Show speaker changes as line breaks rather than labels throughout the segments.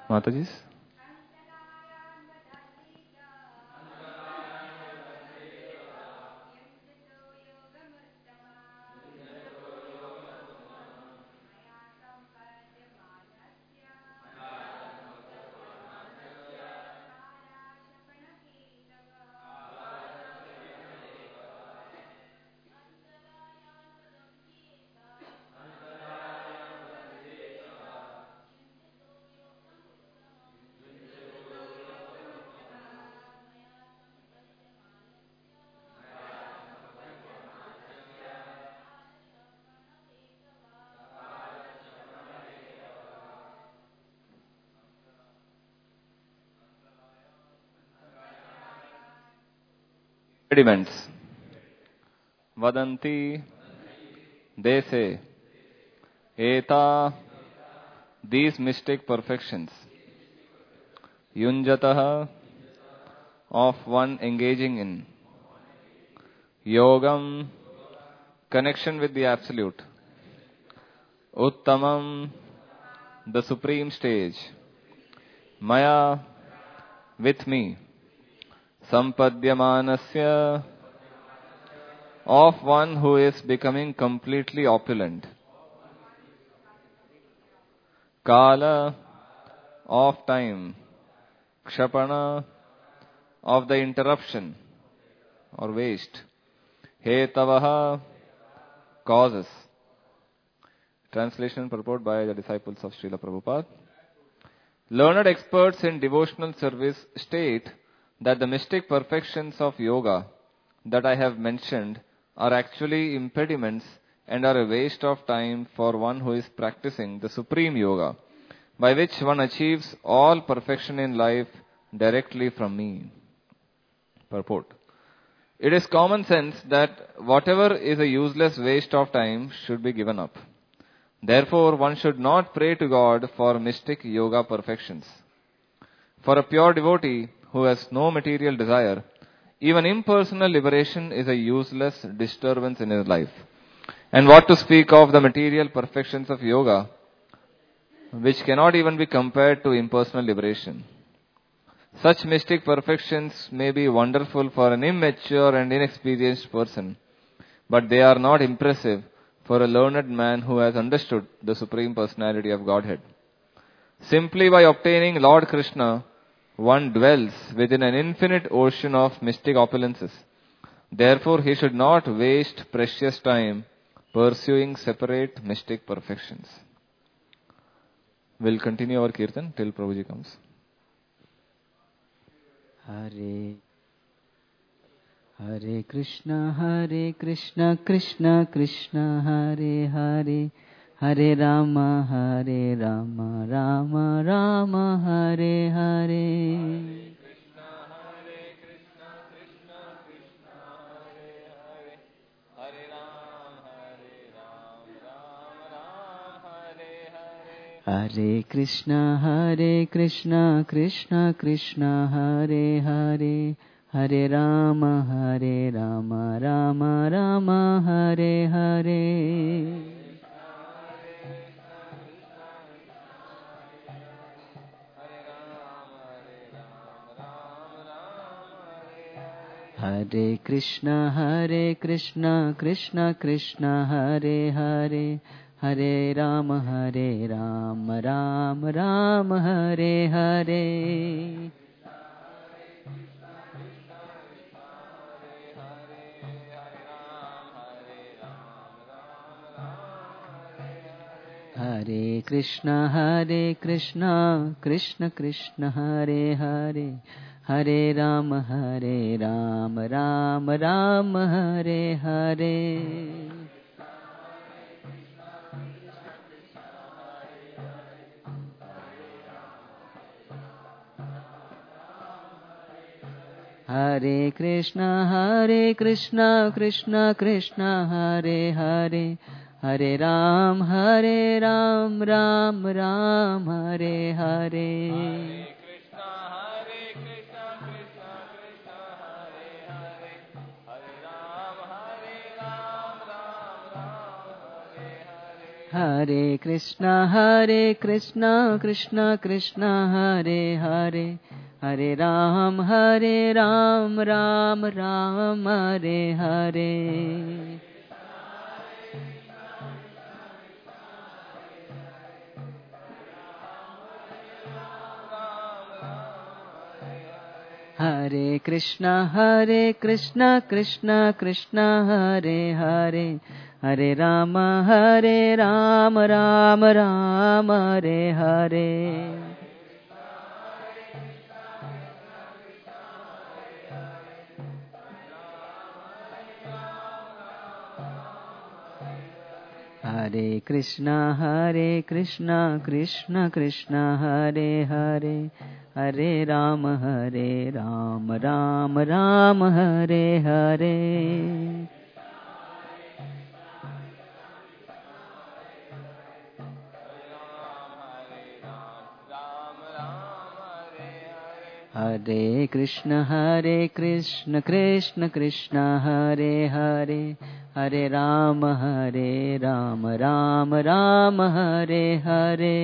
Mataji. Impediments. Vadanti, they say, Eta, these mystic perfections, Yunjataha, of one engaging in, Yogam, connection with the Absolute, Uttamam, the supreme stage, Maya, with me, Sampadyamanasya, of one who is becoming completely opulent, Kala, of time, Kshapana, of the interruption or waste, Hetavaha, causes. Translation and purport by the disciples of Srila Prabhupada. Learned experts in devotional service state that the mystic perfections of yoga that I have mentioned are actually impediments and are a waste of time for one who is practicing the supreme yoga, by which one achieves all perfection in life directly from me. Purport. It is common sense that whatever is a useless waste of time should be given up. Therefore, one should not pray to God for mystic yoga perfections. For a pure devotee who has no material desire, even impersonal liberation is a useless disturbance in his life. And what to speak of the material perfections of yoga, which cannot even be compared to impersonal liberation. Such mystic perfections may be wonderful for an immature and inexperienced person, but they are not impressive for a learned man who has understood the Supreme Personality of Godhead. Simply by obtaining Lord Krishna, one dwells within an infinite ocean of mystic opulences. Therefore, he should not waste precious time pursuing separate mystic perfections. We'll continue our kirtan till Prabhuji comes.
Hare Hare Krishna Krishna Krishna Hare Hare Hare Rama Rama Rama Hare Hare. Hare Krishna Krishna Krishna Hare Hare Hare Rama Rama Rama Hare Hare. Hare Krishna Krishna Krishna Hare Hare Hare Rama Rama Rama Hare Hare. Hare Krishna Krishna Krishna Hare Hare Hare Rama Rama Rama Hare Hare. Hare Krishna Krishna Krishna Hare Hare Hare Ram Ram Ram Hare Hare. Hare Krishna Krishna Krishna Hare Hare Hare Ram Ram Ram Hare Hare Hare Krishna Krishna Krishna Hare Hare Hare Rama Ram Ram Hare Hare Hare Krishna Krishna Krishna Hare Hare Hare Rama Ram Ram Hare Hare Hare Krishna Krishna Krishna Hare Hare Hare Rama Ram Ram Hare Hare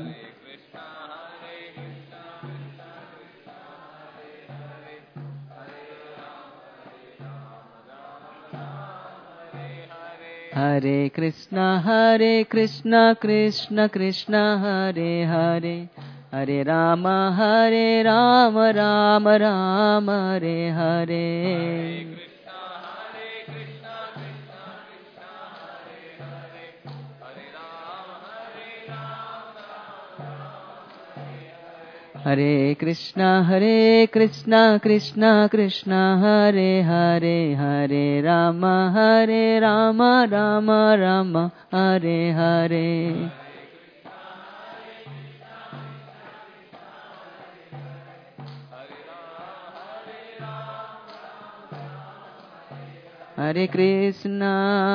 Hare Krishna Krishna Krishna Hare Hare Hare Rama Ram Ram Hare Hare Hare Krishna Krishna Krishna Hare Hare Hare Rama Rama Rama Hare Hare Hare Krishna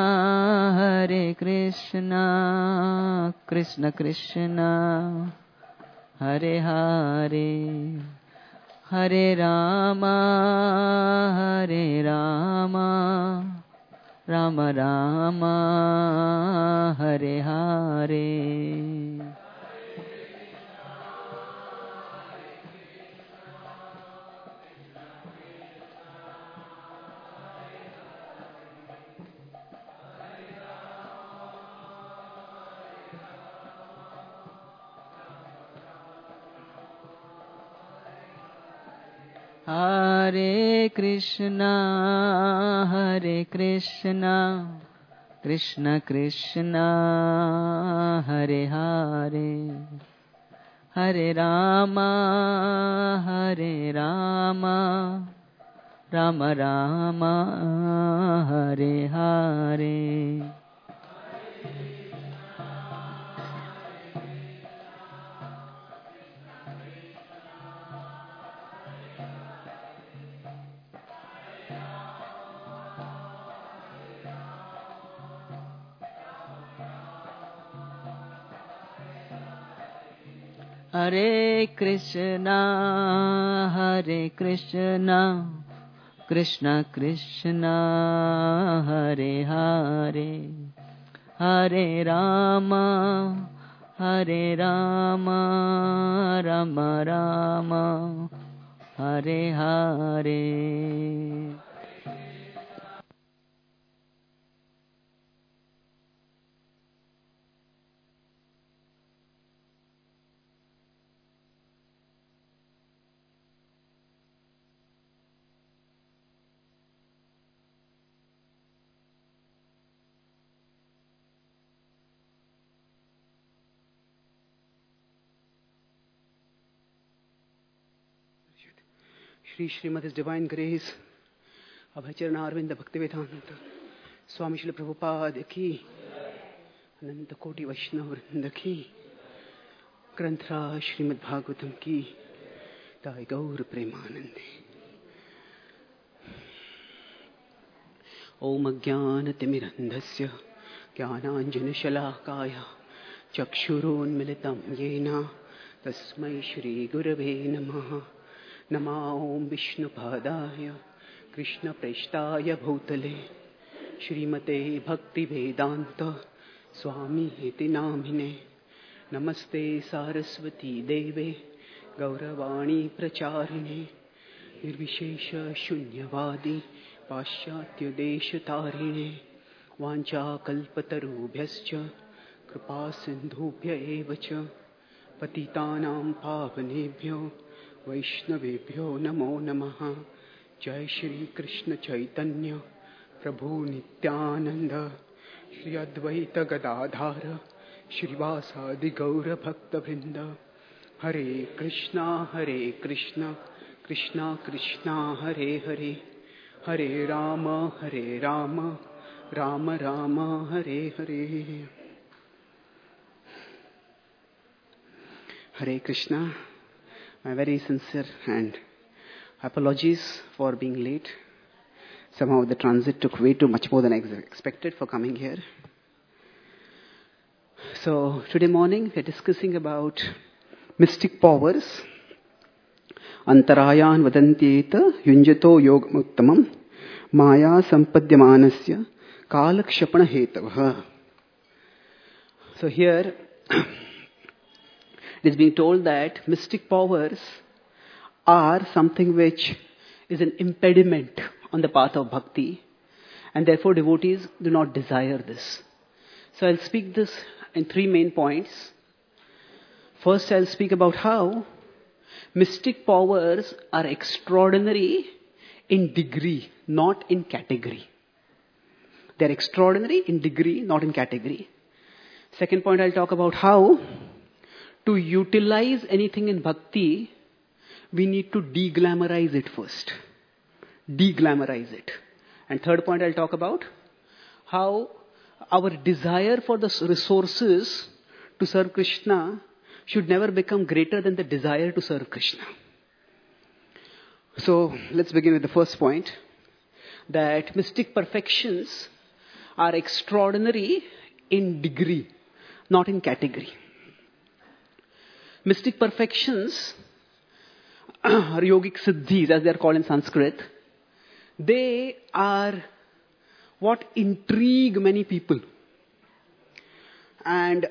Krishna Krishna Hare Hare Hare Rama Rama Rama Hare Hare Hare Krishna Krishna Krishna Hare Hare Hare Rama Rama Rama Hare Hare Hare Krishna Krishna Krishna Hare Hare Hare Rama Rama Rama Hare Hare
Shri Srimad divine grace Abhay Charanaravinda Bhaktivedanta स्वामी श्री प्रभुपाद की अनंत कोटि वैष्णव वृंद की ग्रंथराज श्रीमद् भागवतम की ताई गौर प्रेमानंदे। ओम अज्ञानतिमिरन्धस्य ज्ञानाञ्जनशलाकाय चक्षुरोन्मिलितं येन तस्मै श्रीगुरवे नमः। नमो ॐ विष्णुपादाय कृष्णप्रेष्ठाय भूतले श्रीमते भक्तिवेदान्त स्वामी इति नामिने नमस्ते सारस्वती देवे गौरवाणी प्रचारिणे निर्विशेष शून्यवादी पाश्चात्य देश तारिणे वाञ्छाकल्पतरुभ्यश्च कृपा सिन्धुभ्य एव च पतितानां पावनेभ्यो वैष्णवेभ्यो नमो नमः। जय श्री कृष्ण चैतन्य प्रभु नित्यानंद श्री अद्वैत गदाधार श्रीवासादि गौर भक्त वृंद। हरे कृष्णा कृष्णा कृष्णा हरे हरे, हरे Ram Ram Ram Hare Hare. Hare Krishna. My very sincere and apologies for being late. Somehow the transit took way too much more than I expected for coming here. So today morning we are discussing about mystic powers. Antarayan vadantyeta yunjato yogamuttamam maya sampadyamanasya kalakshapana hetavah. So here it is being told that mystic powers are something which is an impediment on the path of bhakti, and therefore devotees do not desire this. So I'll speak this in three main points. First, I'll speak about how mystic powers are extraordinary in degree, not in category. They're extraordinary in degree, not in category. Second point, I'll talk about how to utilize anything in bhakti, we need to de-glamorize it first. De-glamorize it. And third point I'll talk about how our desire for the resources to serve Krishna should never become greater than the desire to serve Krishna. So let's begin with the first point, that mystic perfections are extraordinary in degree, not in category. Mystic perfections, or yogic siddhis as they are called in Sanskrit, they are what intrigue many people. And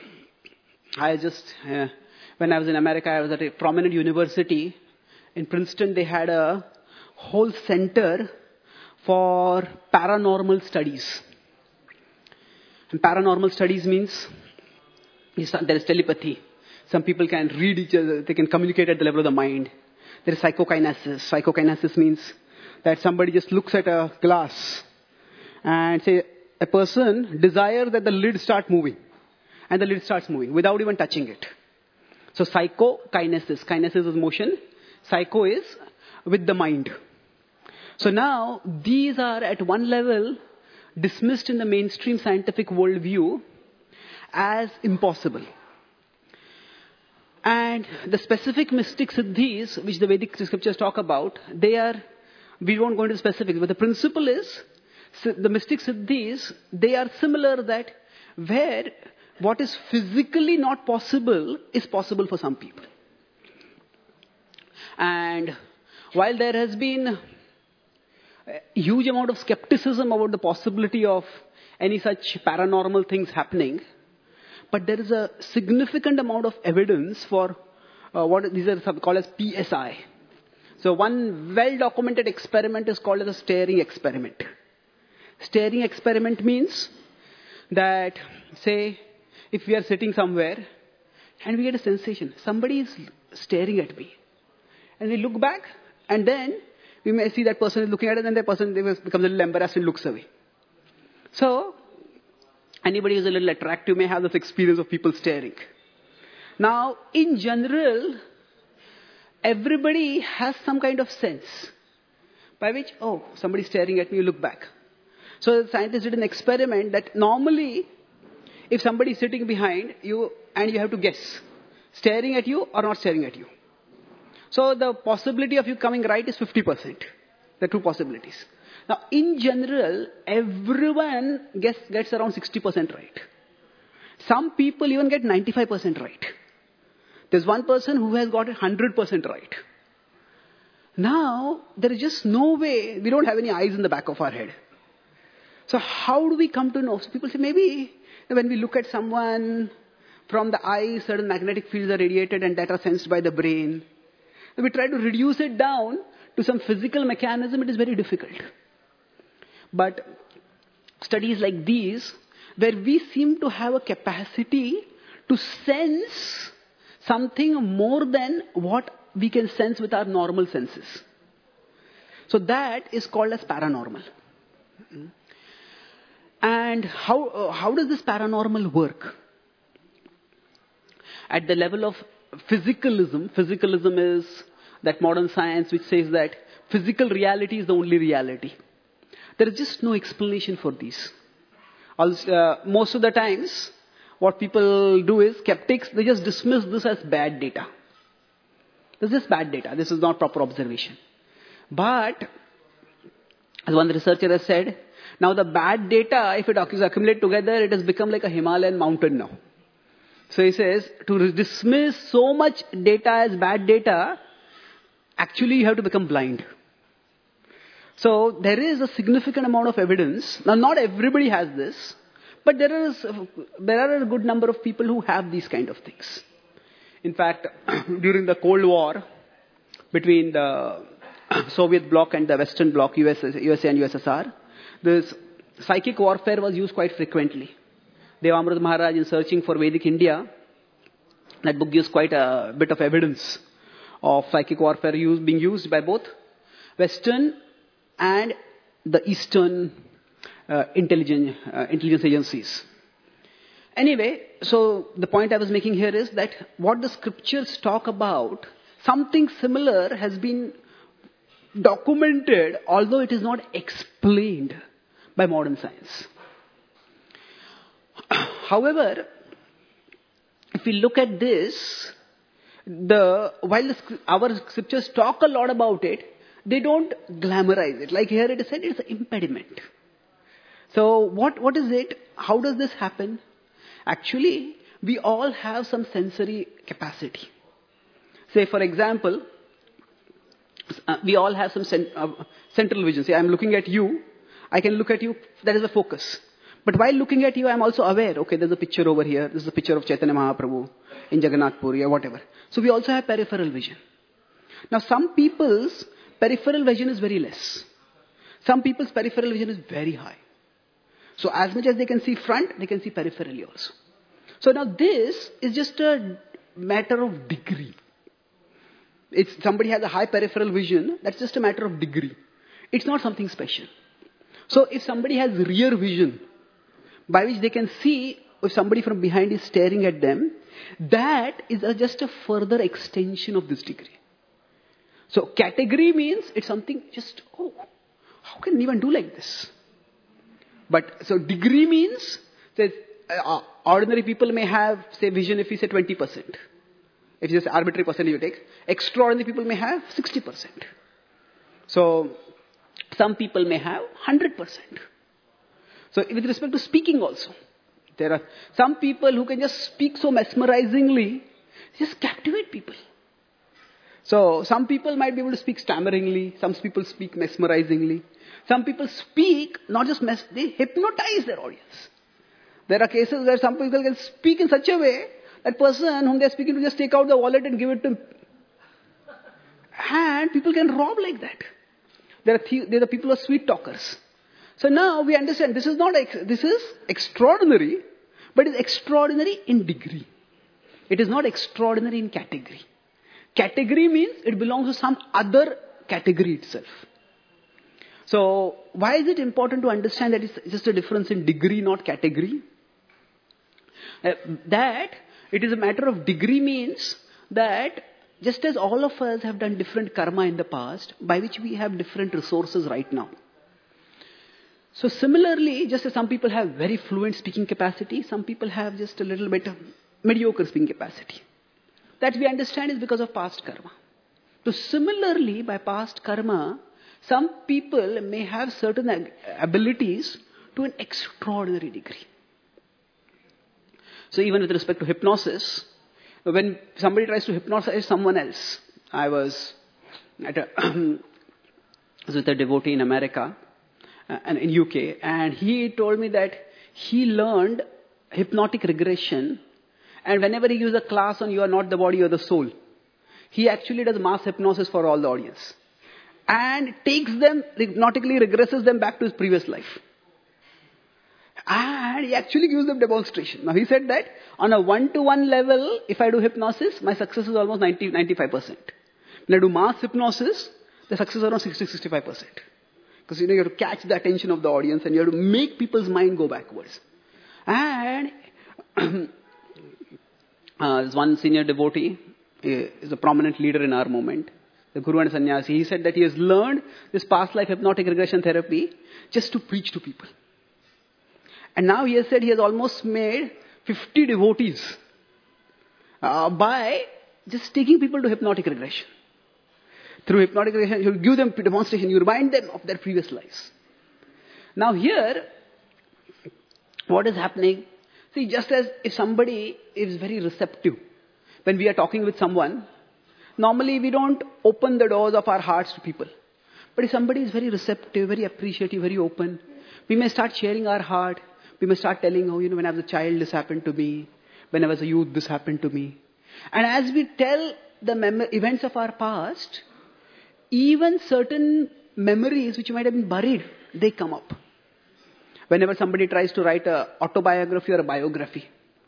when I was in America, I was at a prominent university. In Princeton, they had a whole center for paranormal studies. And paranormal studies means there is telepathy. Some people can read each other, they can communicate at the level of the mind. There is psychokinesis. Psychokinesis means that somebody just looks at a glass and say a person desires that the lid start moving. And the lid starts moving without even touching it. So psychokinesis. Kinesis is motion. Psycho is with the mind. So now these are at one level dismissed in the mainstream scientific worldview as impossible. And the specific mystic siddhis, which the Vedic scriptures talk about, we won't go into specifics, but the principle is, the mystic siddhis, they are similar that where what is physically not possible is possible for some people. And while there has been a huge amount of skepticism about the possibility of any such paranormal things happening, but there is a significant amount of evidence for what these are called as PSI. So one well-documented experiment is called as a staring experiment. Staring experiment means that, say, if we are sitting somewhere and we get a sensation, somebody is staring at me. And we look back and then we may see that person is looking at it and that person becomes a little embarrassed and looks away. So, anybody who's a little attractive may have this experience of people staring. Now, in general, everybody has some kind of sense by which, oh, somebody's staring at me, you look back. So the scientists did an experiment that normally, if somebody is sitting behind you and you have to guess, staring at you or not staring at you. So the possibility of you coming right is 50%. There are two possibilities. Now, in general, everyone gets around 60% right. Some people even get 95% right. There's one person who has got it 100% right. Now, there is just no way, we don't have any eyes in the back of our head. So how do we come to know? So people say maybe When we look at someone, from the eye, certain magnetic fields are radiated and that are sensed by the brain. When we try to reduce it down to some physical mechanism, it is very difficult. But studies like these, where we seem to have a capacity to sense something more than what we can sense with our normal senses. So that is called as paranormal. And how does this paranormal work? At the level of physicalism is that modern science which says that physical reality is the only reality. There is just no explanation for these. Most of the times, what people do is, skeptics, they just dismiss this as bad data. This is bad data. This is not proper observation. But, as one researcher has said, now the bad data, if it accumulates together, it has become like a Himalayan mountain now. So he says, to dismiss so much data as bad data, actually you have to become blind. So there is a significant amount of evidence. Now not everybody has this, but there are a good number of people who have these kind of things. In fact, during the Cold War, between the Soviet bloc and the Western bloc, USA and USSR, this psychic warfare was used quite frequently. Devamrita Maharaj, in Searching for Vedic India, that book gives quite a bit of evidence of psychic warfare being used by both Western and the Eastern intelligence agencies. Anyway, so the point I was making here is that what the scriptures talk about, something similar has been documented, although it is not explained by modern science. However, if we look at this, while our scriptures talk a lot about it, they don't glamorize it. Like here it is said, it's an impediment. So what is it? How does this happen? Actually, we all have some sensory capacity. Say, for example, we all have some central vision. Say, I'm looking at you. I can look at you. That is the focus. But while looking at you, I'm also aware, okay, there's a picture over here. This is a picture of Chaitanya Mahaprabhu in Jagannath Puri or whatever. So we also have peripheral vision. Now, some people's peripheral vision is very less. Some people's peripheral vision is very high. So as much as they can see front, they can see peripherally also. So now this is just a matter of degree. If somebody has a high peripheral vision, that's just a matter of degree. It's not something special. So if somebody has rear vision, by which they can see if somebody from behind is staring at them, that is just a further extension of this degree. So category means it's something just, how can anyone do like this? But so degree means that ordinary people may have, say, vision if we say 20%. If it's just arbitrary percentage you take. Extraordinary people may have 60%. So some people may have 100%. So with respect to speaking also, there are some people who can just speak so mesmerizingly, just captivate people. So some people might be able to speak stammeringly, some people speak mesmerizingly. Some people speak, not just they hypnotize their audience. There are cases where some people can speak in such a way, that person whom they are speaking to just take out the wallet and give it to him. And people can rob like that. There are people who are sweet talkers. So now we understand this is extraordinary, but it's extraordinary in degree. It is not extraordinary in category. Category means it belongs to some other category itself. So why is it important to understand that it's just a difference in degree, not category? That it is a matter of degree means that just as all of us have done different karma in the past, by which we have different resources right now. So similarly, just as some people have very fluent speaking capacity, some people have just a little bit of mediocre speaking capacity. That we understand is because of past karma. So similarly, by past karma, some people may have certain abilities to an extraordinary degree. So even with respect to hypnosis, when somebody tries to hypnotize someone else, I was with a devotee in America and in UK, and he told me that he learned hypnotic regression, and whenever he gives a class on you are not the body, you are the soul, he actually does mass hypnosis for all the audience. And takes them, hypnotically regresses them back to his previous life. And he actually gives them demonstration. Now he said that on a one-to-one level, if I do hypnosis, my success is almost 95%. When I do mass hypnosis, the success is around 60-65%. Because you have to catch the attention of the audience and you have to make people's mind go backwards. And there's one senior devotee, is a prominent leader in our movement, the Guru and Sannyasi. He said that he has learned this past life hypnotic regression therapy just to preach to people. And now he has said he has almost made 50 devotees by just taking people to hypnotic regression. Through hypnotic regression, you give them demonstration, you remind them of their previous lives. Now here, what is happening? See, just as if somebody is very receptive, when we are talking with someone, normally we don't open the doors of our hearts to people. But if somebody is very receptive, very appreciative, very open, we may start sharing our heart. We may start telling, oh, when I was a child, this happened to me. When I was a youth, this happened to me. And as we tell the events of our past, even certain memories which might have been buried, they come up. Whenever somebody tries to write an autobiography or a biography.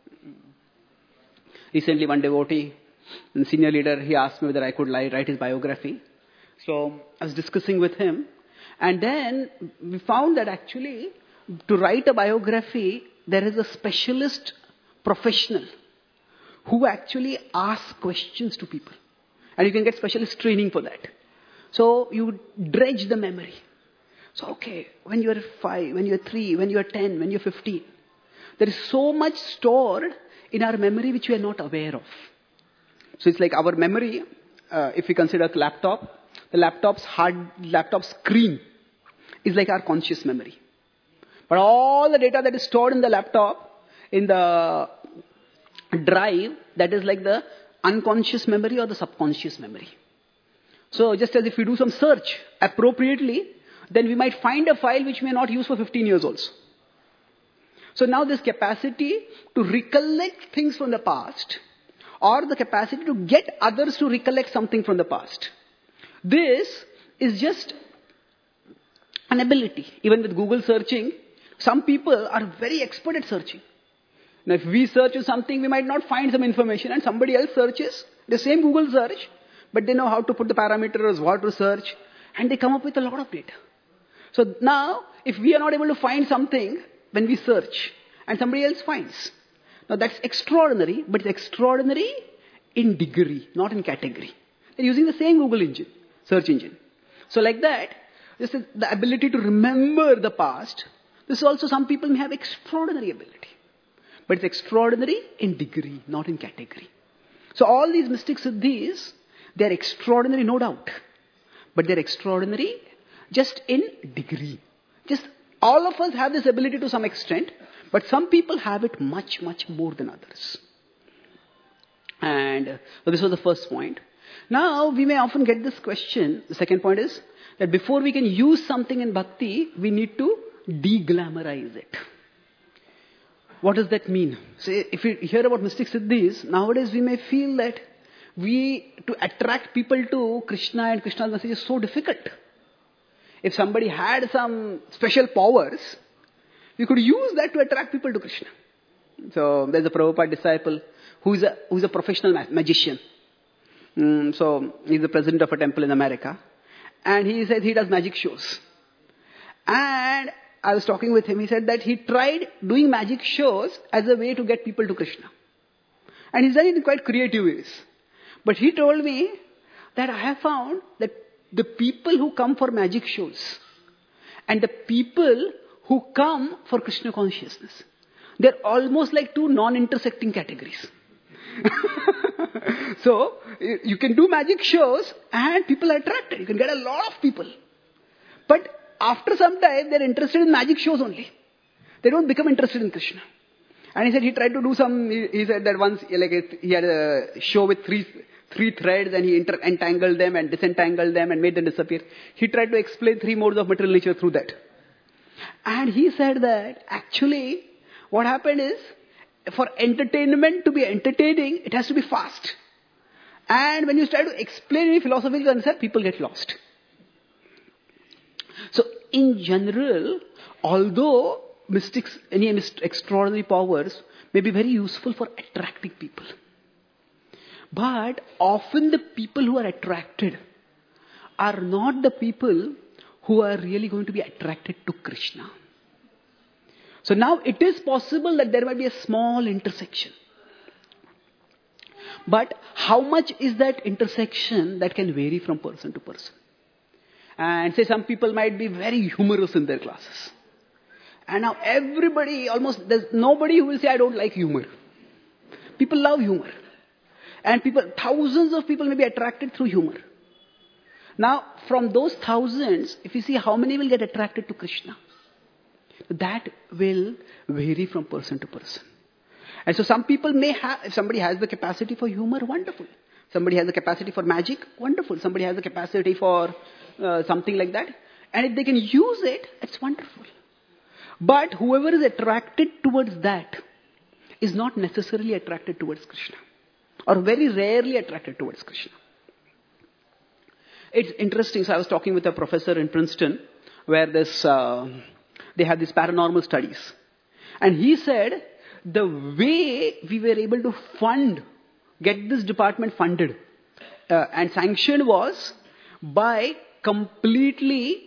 Recently, one devotee, a senior leader, he asked me whether I could write his biography. So I was discussing with him. And then we found that actually, to write a biography, there is a specialist professional who actually asks questions to people. And you can get specialist training for that. So you dredge the memory. So, okay, when you are 5, when you are 3, when you are 10, when you are 15, there is so much stored in our memory which we are not aware of. So it's like our memory, if we consider a laptop, the laptop screen is like our conscious memory. But all the data that is stored in the laptop, in the drive, that is like the unconscious memory or the subconscious memory. So just as if we do some search appropriately, then we might find a file which we may not use for 15 years also. So now this capacity to recollect things from the past, or the capacity to get others to recollect something from the past, this is just an ability. Even with Google searching, some people are very expert at searching. Now if we search for something, we might not find some information, and somebody else searches the same Google search, but they know how to put the parameters, what to search, and they come up with a lot of data. So now, if we are not able to find something when we search, and somebody else finds, now that's extraordinary, but it's extraordinary in degree, not in category. They're using the same Google engine, search engine. So like that, this is the ability to remember the past. This is also, some people may have extraordinary ability. But it's extraordinary in degree, not in category. So all these mystic siddhis, they're extraordinary, no doubt. But they're extraordinary just in degree. Just all of us have this ability to some extent, but some people have it much, much more than others. And so this was the first point. Now, we may often get this question. The second point is that before we can use something in bhakti, we need to de-glamorize it. What does that mean? So if we hear about mystic siddhis, nowadays we may feel that to attract people to Krishna and Krishna's message is so difficult. If somebody had some special powers, we could use that to attract people to Krishna. So there's a Prabhupada disciple who's a professional magician. So he's the president of a temple in America. And he said he does magic shows. And I was talking with him. He said that he tried doing magic shows as a way to get people to Krishna. And he's done it in quite creative ways. But he told me that I have found that the people who come for magic shows and the people who come for Krishna consciousness, they're almost like two non-intersecting categories. So, you can do magic shows and people are attracted. You can get a lot of people. But after some time, they're interested in magic shows only. They don't become interested in Krishna. And he said he tried to do he said that once he had a show with three threads and he entangled them and disentangled them and made them disappear. He tried to explain 3 modes of material nature through that. And he said that actually what happened is, for entertainment to be entertaining, it has to be fast. And when you try to explain any philosophical concept, people get lost. So, in general, although mystics, any extraordinary powers may be very useful for attracting people, but often the people who are attracted are not the people who are really going to be attracted to Krishna. So now it is possible that there might be a small intersection. But how much is that intersection? That can vary from person to person. And say some people might be very humorous in their classes. And now everybody, almost, there's nobody who will say, I don't like humor. People love humor. And thousands of people may be attracted through humor. Now, from those thousands, if you see how many will get attracted to Krishna, that will vary from person to person. And so some people may have, if somebody has the capacity for humor, wonderful. Somebody has the capacity for magic, wonderful. Somebody has the capacity for something like that. And if they can use it, it's wonderful. But whoever is attracted towards that is not necessarily attracted towards Krishna. Or very rarely attracted towards Krishna. It's interesting. So I was talking with a professor in Princeton where they have these paranormal studies. And he said the way we were able to get this department funded and sanctioned was by completely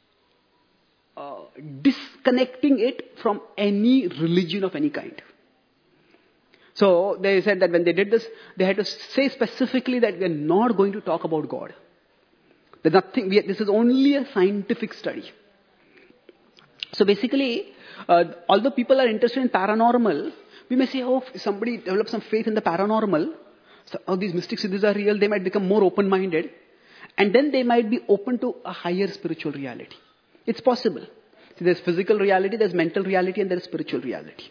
disconnecting it from any religion of any kind. So they said that when they did this, they had to say specifically that we are not going to talk about God. This is only a scientific study. So basically, although people are interested in paranormal, we may say, if somebody develops some faith in the paranormal, so, these mystic siddhis are real, they might become more open-minded, and then they might be open to a higher spiritual reality. It's possible. See, there's physical reality, there's mental reality, and there's spiritual reality.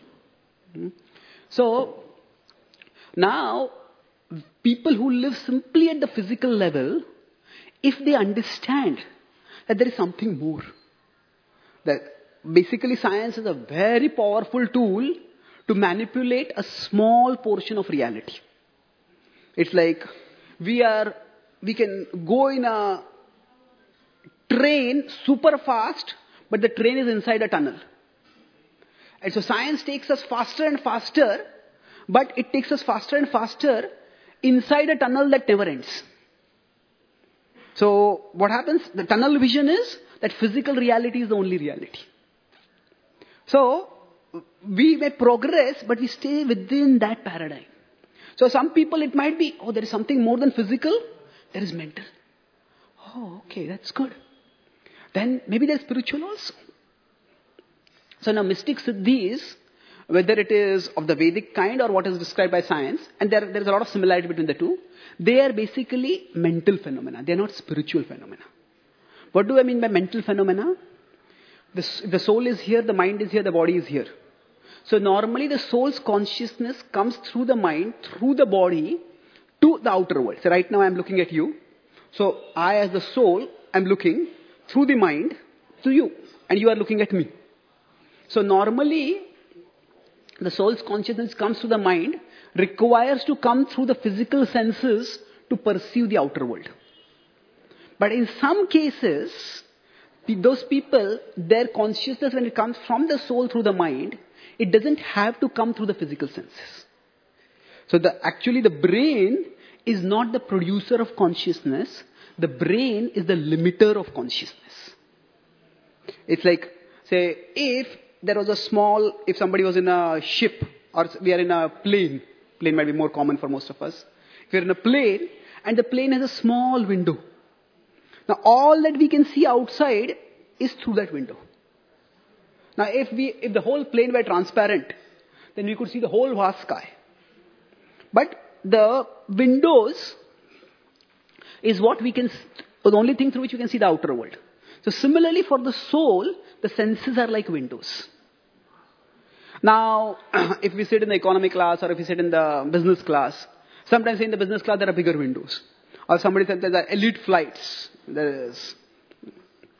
So, now, people who live simply at the physical level, if they understand that there is something more, that basically science is a very powerful tool to manipulate a small portion of reality. It's like we can go in a train super fast, but the train is inside a tunnel. And so science takes us faster and faster, but it takes us faster and faster inside a tunnel that never ends. So what happens? The tunnel vision is that physical reality is the only reality. So we may progress, but we stay within that paradigm. So some people, it might be, there is something more than physical, there is mental. Okay, that's good. Then maybe there's spiritual also. So now mystic siddhis, whether it is of the Vedic kind or what is described by science, and there is a lot of similarity between the two, they are basically mental phenomena. They are not spiritual phenomena. What do I mean by mental phenomena? The soul is here, the mind is here, the body is here. So normally the soul's consciousness comes through the mind, through the body, to the outer world. So right now I am looking at you. So I as the soul, I am looking through the mind to you. And you are looking at me. So normally, the soul's consciousness comes to the mind, requires to come through the physical senses to perceive the outer world. But in some cases, those people, their consciousness, when it comes from the soul through the mind, it doesn't have to come through the physical senses. So actually the brain is not the producer of consciousness. The brain is the limiter of consciousness. It's like, say, if somebody was in a ship, or we are in a plane might be more common for most of us. If you're in a plane, and the plane has a small window. Now all that we can see outside is through that window. Now if the whole plane were transparent, then we could see the whole vast sky. But the windows is what we can, the only thing through which we can see the outer world. So similarly for the soul, the senses are like windows. Now, if we sit in the economy class or if we sit in the business class, sometimes in the business class there are bigger windows. Or somebody said there are elite flights.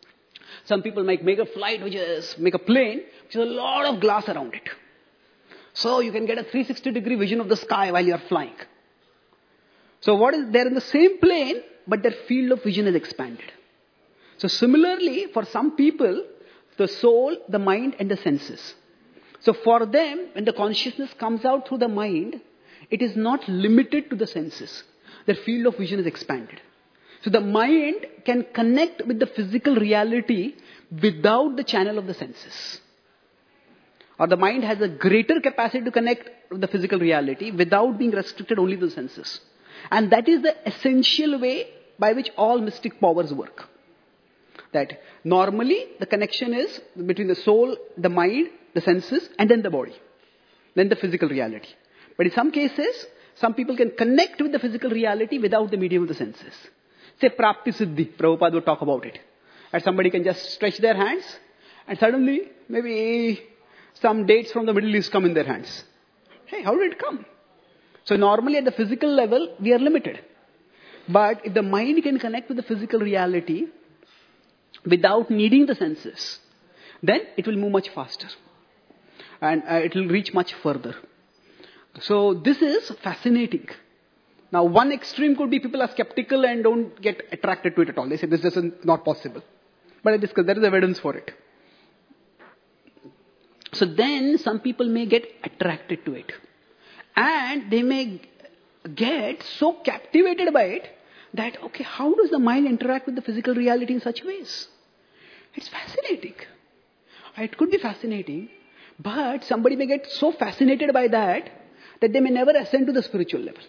Some people make a flight make a plane, which has a lot of glass around it. So you can get a 360-degree vision of the sky while you are flying. So what is there in the same plane, but their field of vision is expanded. So similarly, for some people, the soul, the mind, and the senses. So for them, when the consciousness comes out through the mind, it is not limited to the senses. Their field of vision is expanded. So the mind can connect with the physical reality without the channel of the senses. Or the mind has a greater capacity to connect with the physical reality without being restricted only to the senses. And that is the essential way by which all mystic powers work. That normally the connection is between the soul, the mind, the senses, and then the body. Then the physical reality. But in some cases, some people can connect with the physical reality without the medium of the senses. Say Prapti Siddhi, Prabhupada would talk about it. And somebody can just stretch their hands and suddenly maybe some dates from the Middle East come in their hands. Hey, how did it come? So normally at the physical level, we are limited. But if the mind can connect with the physical reality without needing the senses, then it will move much faster. And it will reach much further. So this is fascinating. Now one extreme could be people are skeptical and don't get attracted to it at all. They say this is not possible. But I discussed, there is evidence for it. So then some people may get attracted to it. And they may get so captivated by it that, okay, how does the mind interact with the physical reality in such ways? It's fascinating. It could be fascinating, but somebody may get so fascinated by that they may never ascend to the spiritual level.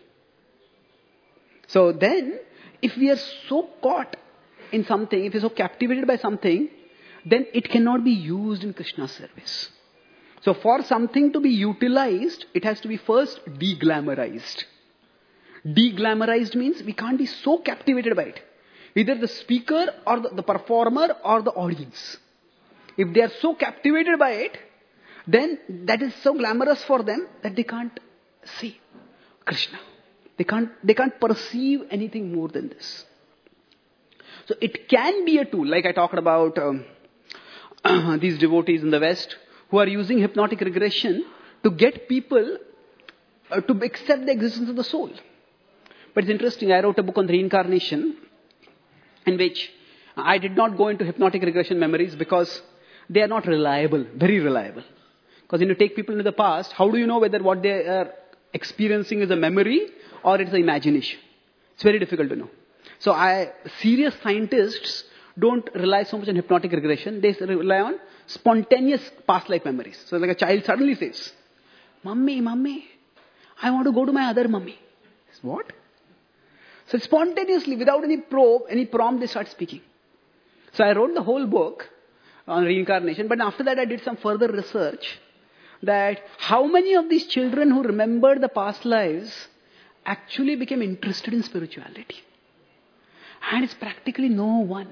So then, if we are so caught in something, if we are so captivated by something, then it cannot be used in Krishna's service. So for something to be utilized, it has to be first de-glamorized. De-glamorized means we can't be so captivated by it. Either the speaker or the performer or the audience. If they are so captivated by it, then that is so glamorous for them that they can't see Krishna. They can't perceive anything more than this. So it can be a tool, like I talked about these devotees in the West who are using hypnotic regression to get people to accept the existence of the soul. But it's interesting, I wrote a book on reincarnation in which I did not go into hypnotic regression memories because they are not reliable, very reliable. Because when you take people into the past, how do you know whether what they are experiencing is a memory or it's an imagination? It's very difficult to know. So serious scientists don't rely so much on hypnotic regression. They rely on spontaneous past life memories. So like a child suddenly says, Mummy, I want to go to my other mummy. What? So spontaneously, without any probe, any prompt, they start speaking. So I wrote the whole book on reincarnation, but after that I did some further research that how many of these children who remembered the past lives actually became interested in spirituality. And it's practically no one.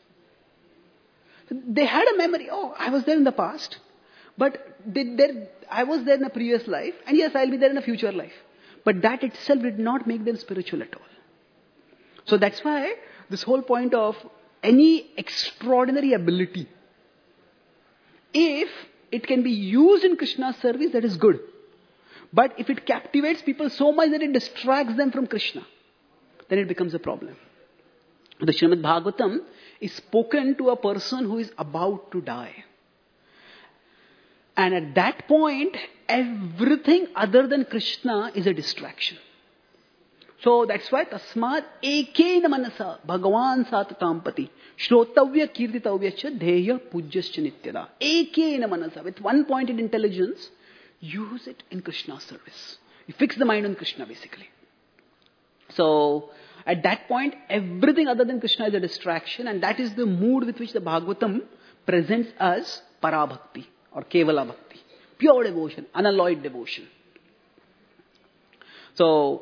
They had a memory, I was there in the past, but I was there in a previous life, and yes, I'll be there in a future life. But that itself did not make them spiritual at all. So that's why this whole point of any extraordinary ability, if it can be used in Krishna's service, that is good. But if it captivates people so much that it distracts them from Krishna, then it becomes a problem. The Srimad Bhagavatam is spoken to a person who is about to die. And at that point, everything other than Krishna is a distraction. So that's why tasmat ekena manasa bhagavan satatampati shrotavya kirtitavya cha dheya pujyascha nityada. Ekena manasa, with one pointed intelligence, use it in Krishna's service. You fix the mind on Krishna basically. So at that point, everything other than Krishna is a distraction, and that is the mood with which the Bhagavatam presents us Parabhakti or Kevala Bhakti. Pure devotion, unalloyed devotion. So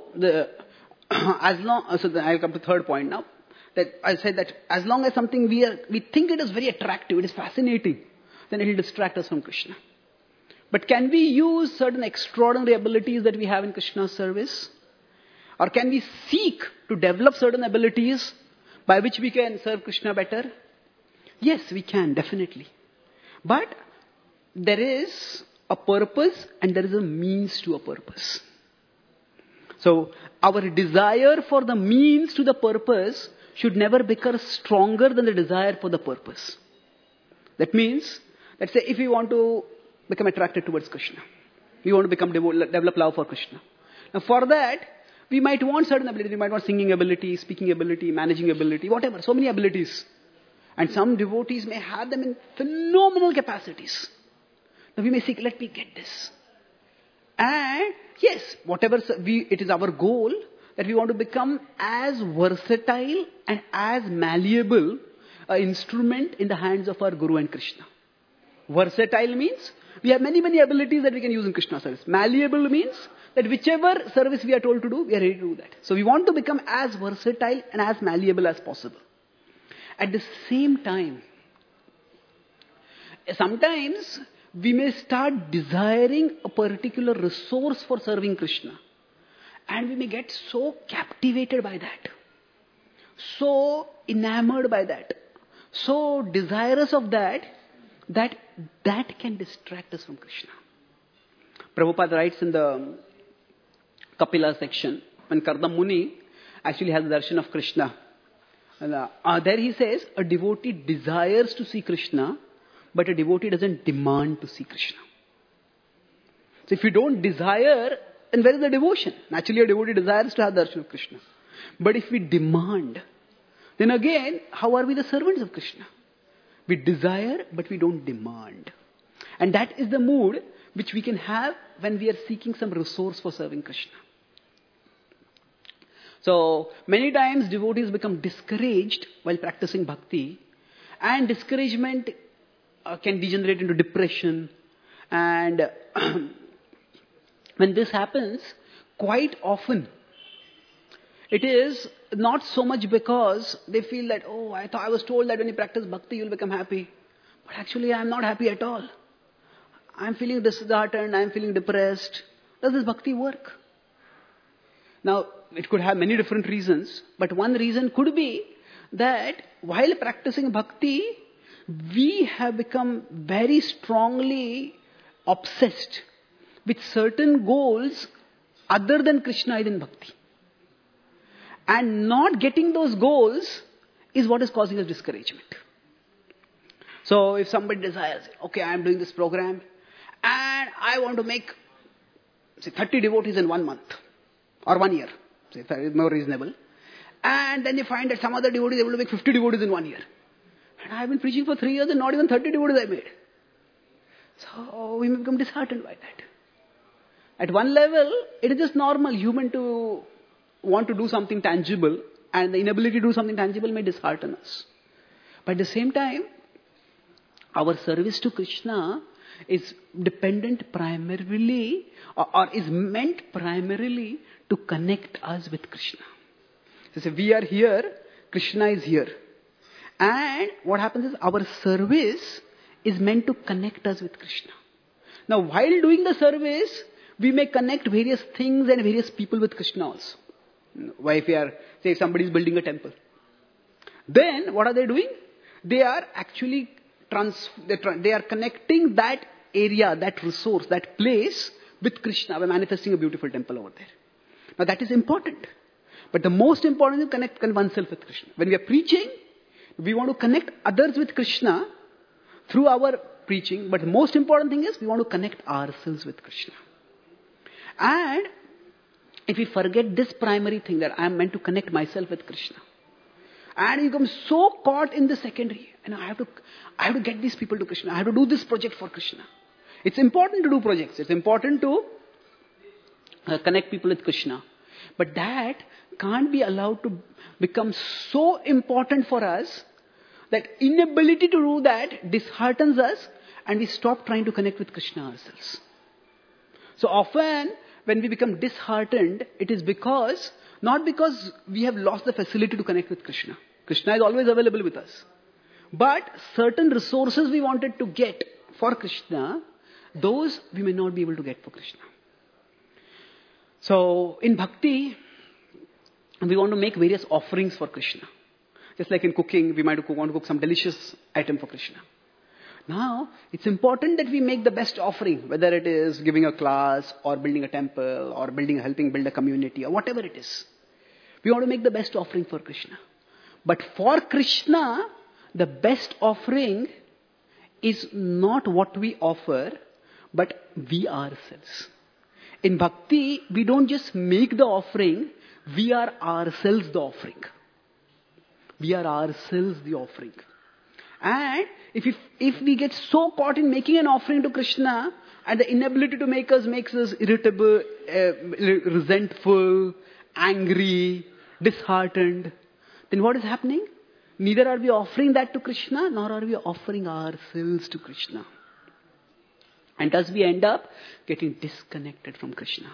I'll come to the third point now. That I said that as long as something we think it is very attractive, it is fascinating, then it will distract us from Krishna. But can we use certain extraordinary abilities that we have in Krishna's service? Or can we seek to develop certain abilities by which we can serve Krishna better? Yes, we can, definitely. But there is a purpose and there is a means to a purpose. So our desire for the means to the purpose should never become stronger than the desire for the purpose. That means, let's say if we want to become attracted towards Krishna, we want to develop love for Krishna. Now for that, we might want certain abilities. We might want singing ability, speaking ability, managing ability, whatever. So many abilities. And some devotees may have them in phenomenal capacities. Now we may say, let me get this. And yes, whatever it is our goal, that we want to become as versatile and as malleable an instrument in the hands of our Guru and Krishna. Versatile means we have many, many abilities that we can use in Krishna service. Malleable means that whichever service we are told to do, we are ready to do that. So we want to become as versatile and as malleable as possible. At the same time, sometimes we may start desiring a particular resource for serving Krishna. And we may get so captivated by that, so enamored by that, so desirous of that can distract us from Krishna. Prabhupada writes in the Kapila section, when Kardam Muni actually has the darshan of Krishna. And, there he says, a devotee desires to see Krishna, but a devotee doesn't demand to see Krishna. So if you don't desire, then where is the devotion? Naturally, a devotee desires to have the darshan of Krishna. But if we demand, then again, how are we the servants of Krishna? We desire, but we don't demand. And that is the mood which we can have when we are seeking some resource for serving Krishna. So, many times devotees become discouraged while practicing bhakti, and discouragement can degenerate into depression. And when this happens, quite often, it is not so much because they feel that, oh, I was told that when you practice bhakti, you'll become happy. But actually, I'm not happy at all. I'm feeling disheartened, I'm feeling depressed. Does this bhakti work? Now, it could have many different reasons, but one reason could be that while practicing bhakti, we have become very strongly obsessed with certain goals other than Krishna in bhakti. And not getting those goals is what is causing us discouragement. So if somebody desires, okay, I am doing this program and I want to make, say, 30 devotees in 1 month or 1 year, say, if that is more reasonable. And then you find that some other devotee is able to make 50 devotees in 1 year. And I have been preaching for 3 years and not even 30 devotees I made. So we may become disheartened by that. At one level, it is just normal human to want to do something tangible, and the inability to do something tangible may dishearten us. But at the same time, our service to Krishna is dependent primarily or is meant primarily to connect us with Krishna. So we are here, Krishna is here. And what happens is our service is meant to connect us with Krishna. Now while doing the service, we may connect various things and various people with Krishna also. Why if we are, say if somebody is building a temple. Then what are they doing? They are actually they are connecting that area, that resource, that place with Krishna by manifesting a beautiful temple over there. Now that is important. But the most important is to connect oneself with Krishna. When we are preaching, we want to connect others with Krishna through our preaching. But the most important thing is we want to connect ourselves with Krishna. And if we forget this primary thing that I am meant to connect myself with Krishna, and you become so caught in the secondary, and I have to get these people to Krishna. I have to do this project for Krishna. It's important to do projects. It's important to connect people with Krishna. But that can't be allowed to become so important for us that inability to do that disheartens us and we stop trying to connect with Krishna ourselves. So often when we become disheartened, it is not because we have lost the facility to connect with Krishna. Krishna is always available with us. But certain resources we wanted to get for Krishna, those we may not be able to get for Krishna. So in bhakti, we want to make various offerings for Krishna. Just like in cooking, we might want to cook some delicious item for Krishna. Now, it's important that we make the best offering, whether it is giving a class or building a temple or helping build a community or whatever it is. We want to make the best offering for Krishna. But for Krishna, the best offering is not what we offer, but we ourselves. In bhakti, we don't just make the offering, we are ourselves the offering. We are ourselves the offering. And if we get so caught in making an offering to Krishna, and the inability to makes us irritable, resentful, angry, disheartened, then what is happening? Neither are we offering that to Krishna, nor are we offering ourselves to Krishna. And thus we end up getting disconnected from Krishna.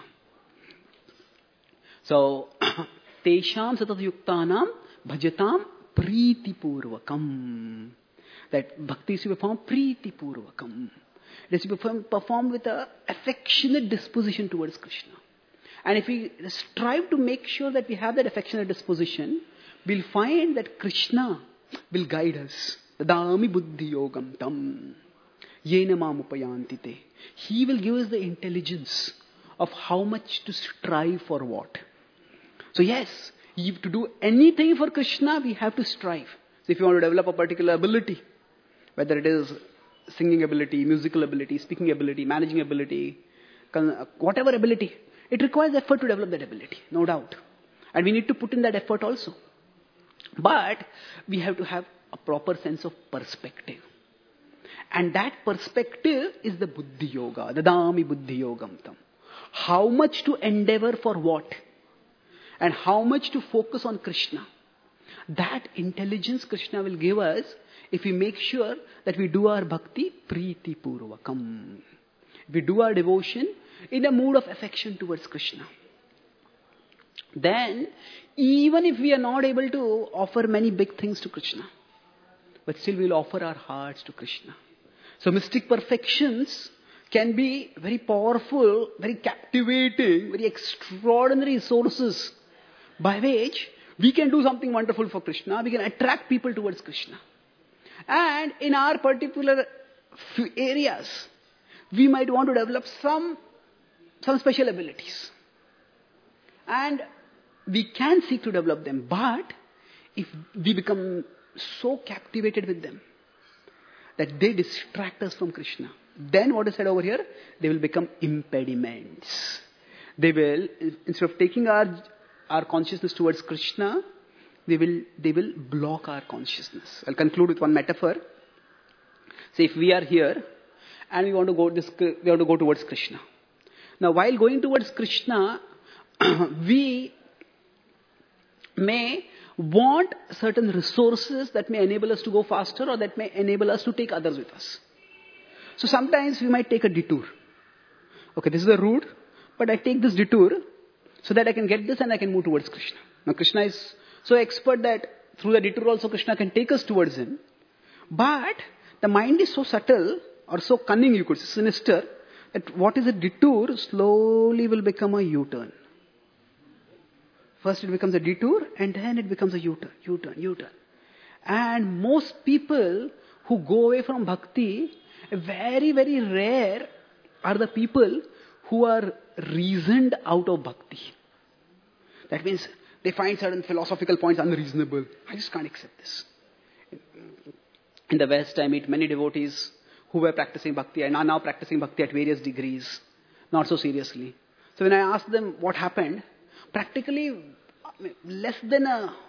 So, Tesham satatayuktanam bhajatam priti purvakam. That bhakti is to be performed priti purvakam. It is to be performed with an affectionate disposition towards Krishna. And if we strive to make sure that we have that affectionate disposition, we'll find that Krishna will guide us. Dadami buddhi yogam tam. Yena mam upayantite. He will give us the intelligence of how much to strive for what. So yes, to do anything for Krishna, we have to strive. So if you want to develop a particular ability, whether it is singing ability, musical ability, speaking ability, managing ability, whatever ability, it requires effort to develop that ability, no doubt. And we need to put in that effort also. But we have to have a proper sense of perspective. And that perspective is the buddhi yoga, dadami buddhi yogam tam. How much to endeavor for what? And how much to focus on Krishna. That intelligence Krishna will give us if we make sure that we do our bhakti priti purvakam. We do our devotion in a mood of affection towards Krishna. Then, even if we are not able to offer many big things to Krishna, but still we will offer our hearts to Krishna. So mystic perfections can be very powerful, very captivating, very extraordinary sources by which we can do something wonderful for Krishna. We can attract people towards Krishna. And in our particular few areas, we might want to develop some special abilities. And we can seek to develop them. But if we become so captivated with them that they distract us from Krishna, then what is said over here? They will become impediments. They will, instead of taking our consciousness towards Krishna, they will block our consciousness. I'll conclude with one metaphor. Say if we are here and we want to go towards Krishna. Now while going towards Krishna, we may want certain resources that may enable us to go faster or that may enable us to take others with us. So sometimes we might take a detour. Okay, this is a route, but I take this detour so that I can get this and I can move towards Krishna. Now Krishna is so expert that through the detour also Krishna can take us towards him. But the mind is so subtle or so cunning, you could say, sinister, that what is a detour slowly will become a U-turn. First it becomes a detour and then it becomes a U-turn. And most people who go away from bhakti, very, very rare are the people who are reasoned out of bhakti. That means they find certain philosophical points unreasonable. I just can't accept this. In the West, I meet many devotees who were practicing bhakti and are now practicing bhakti at various degrees, not so seriously. So when I ask them what happened, practically less than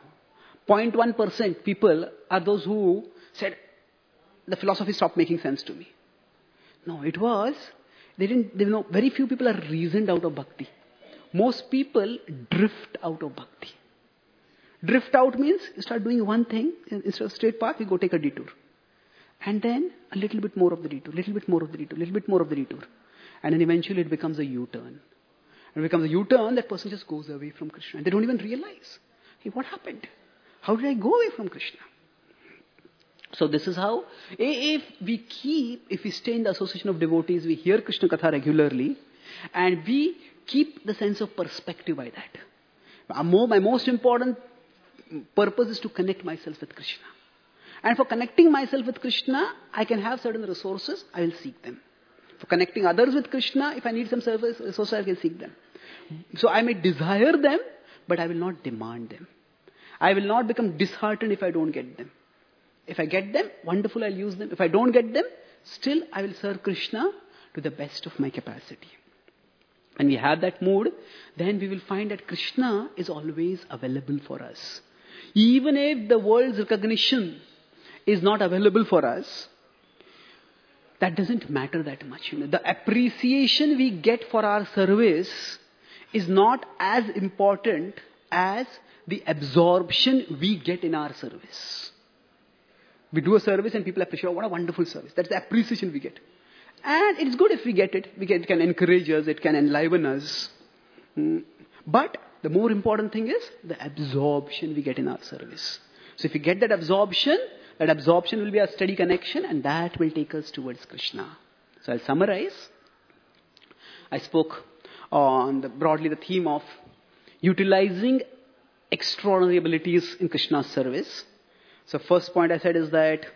0.1% people are those who said, the philosophy stopped making sense to me. No, it was, very few people are reasoned out of bhakti. Most people drift out of bhakti. Drift out means you start doing one thing, instead of straight path, you go take a detour. And then a little bit more of the detour, little bit more of the detour, little bit more of the detour. And then eventually it becomes a U-turn. And it becomes a U-turn, that person just goes away from Krishna. And they don't even realize, hey, what happened? How did I go away from Krishna? So this is how, if we stay in the association of devotees, we hear Krishna Katha regularly, and we keep the sense of perspective by that. My most important purpose is to connect myself with Krishna. And for connecting myself with Krishna, I can have certain resources, I will seek them. For connecting others with Krishna, if I need some service resources, I can seek them. So I may desire them, but I will not demand them. I will not become disheartened if I don't get them. If I get them, wonderful, I'll use them. If I don't get them, still I will serve Krishna to the best of my capacity. When we have that mood, then we will find that Krishna is always available for us. Even if the world's recognition is not available for us, that doesn't matter that much. The appreciation we get for our service is not as important as the absorption we get in our service. We do a service and people appreciate, oh, what a wonderful service. That's the appreciation we get. And it's good if we get it. It can encourage us, it can enliven us. But the more important thing is the absorption we get in our service. So if we get that absorption will be a steady connection, and that will take us towards Krishna. So I'll summarize. I spoke on broadly the theme of utilizing extraordinary abilities in Krishna's service. So first point I said is that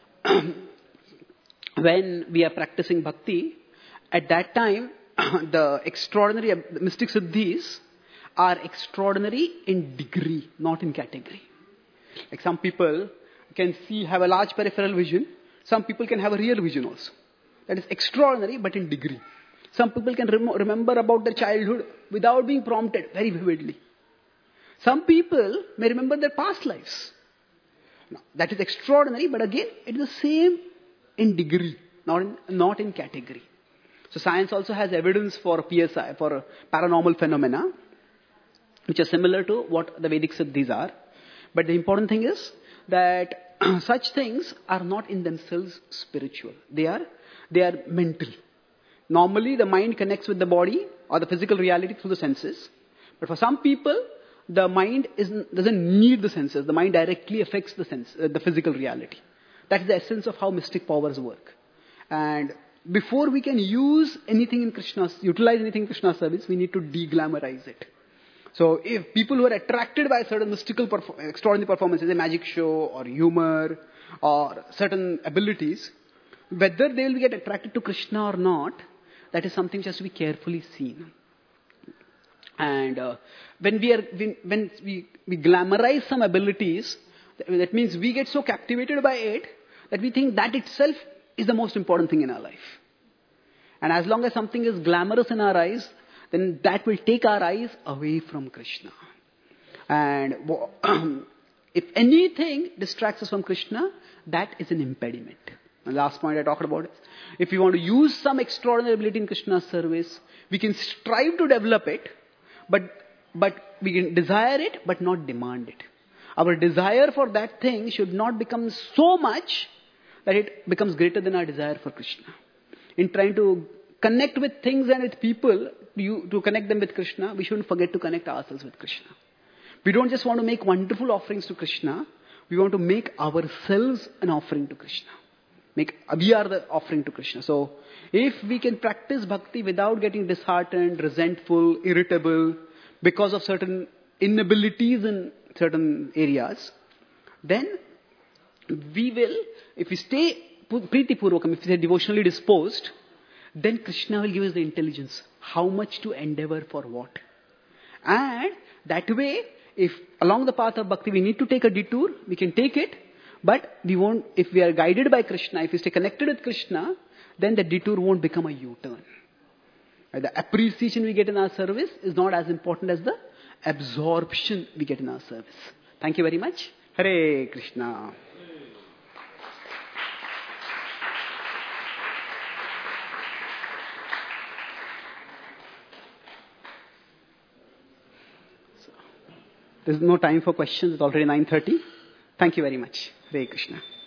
when we are practicing bhakti, at that time, the extraordinary mystic siddhis are extraordinary in degree, not in category. Like some people can have a large peripheral vision. Some people can have a real vision also. That is extraordinary, but in degree. Some people can remember about their childhood without being prompted very vividly. Some people may remember their past lives. Now, that is extraordinary, but again, it is the same in degree, not in category. So science also has evidence for PSI, for paranormal phenomena, which are similar to what the Vedic siddhis are. But the important thing is that such things are not in themselves spiritual. They are mental. Normally, the mind connects with the body or the physical reality through the senses. But for some people, the mind doesn't need the senses. The mind directly affects the physical reality. That's the essence of how mystic powers work. And before we can utilize anything in Krishna's service, we need to de-glamorize it. So if people who are attracted by certain mystical, extraordinary performances, a magic show or humor or certain abilities, whether they will get attracted to Krishna or not, that is something just to be carefully seen. And when we glamorize some abilities, that means we get so captivated by it that we think that itself is the most important thing in our life. And as long as something is glamorous in our eyes, then that will take our eyes away from Krishna. And if anything distracts us from Krishna, that is an impediment. And the last point I talked about is, if we want to use some extraordinary ability in Krishna's service, we can strive to develop it, but we can desire it, but not demand it. Our desire for that thing should not become so much that it becomes greater than our desire for Krishna. In trying to connect with things and with people, to connect them with Krishna, we shouldn't forget to connect ourselves with Krishna. We don't just want to make wonderful offerings to Krishna, we want to make ourselves an offering to Krishna. We are the offering to Krishna. So, if we can practice bhakti without getting disheartened, resentful, irritable, because of certain inabilities in certain areas, then we will, if we stay priti purvakam, if we are devotionally disposed, then Krishna will give us the intelligence, how much to endeavor for what. And that way, if along the path of bhakti we need to take a detour, we can take it, but we won't, if we are guided by Krishna, if we stay connected with Krishna, then the detour won't become a U-turn. The appreciation we get in our service is not as important as the absorption we get in our service. Thank you very much. Hare Krishna. There's no time for questions. It's already 9:30. Thank you very much. Hare Krishna.